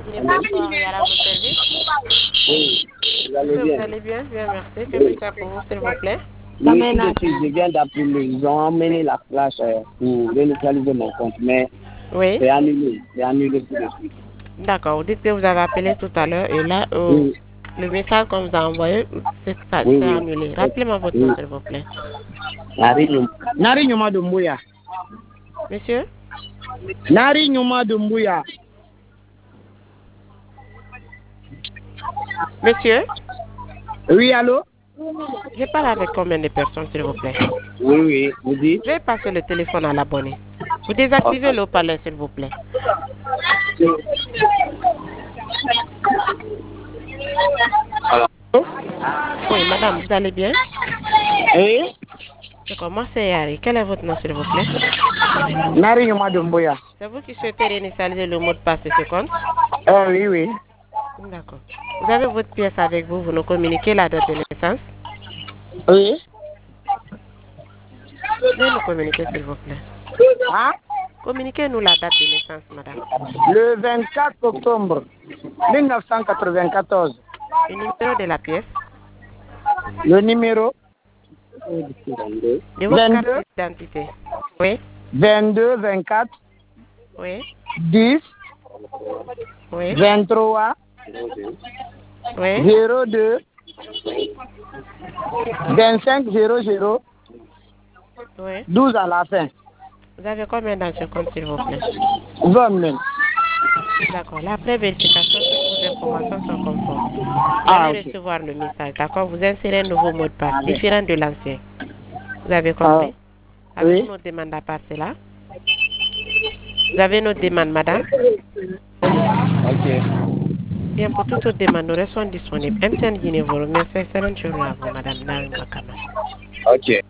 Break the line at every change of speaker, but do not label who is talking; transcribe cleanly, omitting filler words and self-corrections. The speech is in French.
Et bonsoir, et à votre service.
Oui, vous allez
Vous
bien.
allez bien? Bien, merci. Que puis-je faire pour vous, s'il vous plaît?
Oui, je viens d'appeler. Ils ont emmené la flash pour réinitialiser mon compte, mais
Oui.
c'est annulé. C'est annulé tout de suite.
D'accord. Vous dites que vous avez appelé tout à l'heure et là,
Oui,
le message qu'on vous a envoyé, c'est
oui, oui.
annulé. Rappelez-moi votre nom, s'il vous plaît.
Nari Nyuma Dumbuya.
Monsieur?
Nari Nyuma Dumbuya.
Monsieur?
Oui, allô?
Je parle avec combien de personnes, s'il vous plaît?
Oui, oui, vous dites?
Je vais passer le téléphone à l'abonné. Vous désactivez le haut-parleur, s'il vous plaît.
Alors?
Oui, madame, vous allez bien?
Oui?
D'accord, moi c'est Yari. Quel est votre nom, s'il vous plaît?
Nari Nyuma Dumbuya.
C'est vous qui souhaitez réinitialiser le mot de passe de ce compte?
Oui, oui.
D'accord. Vous avez votre pièce avec vous, vous nous communiquez la date de naissance?
Oui?
Veuillez nous communiquer, s'il vous plaît.
Hein?
Communiquez-nous la date de naissance, madame.
Le 24 octobre 1994.
Le numéro de la pièce?
Le numéro
De votre carte
22
d'identité? Oui?
22 24
Oui?
10
Oui?
23
Oui?
02 25 00
Oui?
12 à la fin.
Vous avez combien dans ce compte, s'il vous plaît?
20 000.
D'accord. Après vérification, toutes vos informations sont conformes. Vous
Ah,
allez
ok.
recevoir le message, d'accord? Vous insérez un nouveau mot de passe, différent de l'ancien. Vous avez
Ah,
compris? Avez-vous
oui.
nos demandes à part cela? Vous avez nos demandes, madame?
Ok.
Bien, pour toute autre demande, nous restons disponibles. MTN Guinée, merci. Excellente journée à vous, madame Narim Bakama.
Ok.